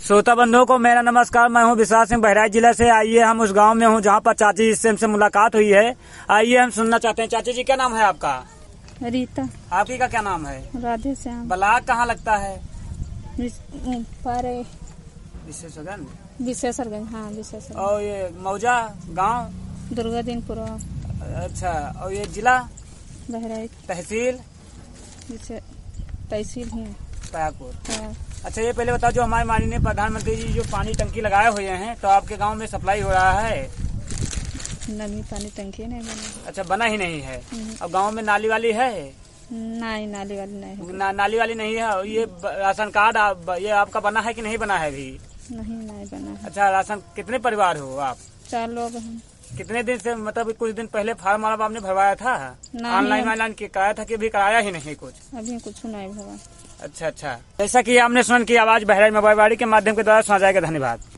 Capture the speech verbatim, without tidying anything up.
श्रोता बंधुओं को मेरा नमस्कार। मैं हूं विश्वास सिंह, बहराइच जिला से। आइए हम उस गांव में हूं जहां पर चाची से हमसे मुलाकात हुई है। आइए हम सुनना चाहते हैं। चाची जी, क्या नाम है आपका? रीता। आपकी का क्या नाम है? राधे श्याम। ब्लाक कहाँ लगता है? पारे विशेषगंज। विशेषरगंज, हाँ विशेषरगंज। और ये मौजा गांव? दुर्गादीनपुर। अच्छा। और ये जिला? बहराइच। तहसील? तहसील ही पयागपुर। हाँ। अच्छा, ये पहले बताओ, जो हमारे माननीय प्रधानमंत्री जी जो पानी टंकी लगाए हुए हैं, तो आपके गांव में सप्लाई हो रहा है? नमी पानी टंकी नहीं बना। अच्छा, बना ही नहीं है। अब गांव में नाली वाली है? नहीं, नाली वाली नहीं है। ना, नाली वाली नहीं है। और ये राशन कार्ड आप, ये आपका बना है कि नहीं बना है अभी? नहीं, नहीं बना है। अच्छा, राशन कितने परिवार हो आप? चार लोग हैं। कितने दिन से, मतलब कुछ दिन पहले फार्म वाला आपने भरवाया था? ऑनलाइन ऑनलाइन कराया था कि अभी कराया ही नहीं कुछ? अभी कुछ नहीं भरा। अच्छा अच्छा। जैसा कि आपने सुन की आवाज बहराइच मोबाइल वाड़ी के माध्यम के द्वारा सुना जाएगा। धन्यवाद।